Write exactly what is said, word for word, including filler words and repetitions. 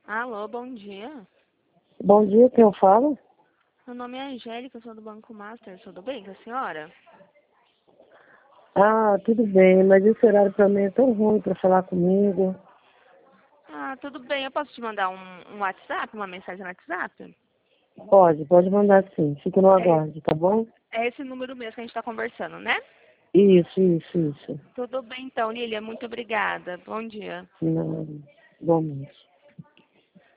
Alô, bom dia. Bom dia, quem eu falo? Meu nome é Angélica, eu sou do Banco Master. Tudo bem com a senhora? Ah, tudo bem, mas esse horário para mim é tão ruim para falar comigo. Ah, tudo bem. Eu posso te mandar um, um WhatsApp, uma mensagem no WhatsApp? Pode, pode mandar sim, fico no É, aguardo, tá bom? é esse número mesmo que a gente está conversando, né? Isso, isso, isso. Tudo bem então, Lília. Muito obrigada. Bom dia. Não, bom mês.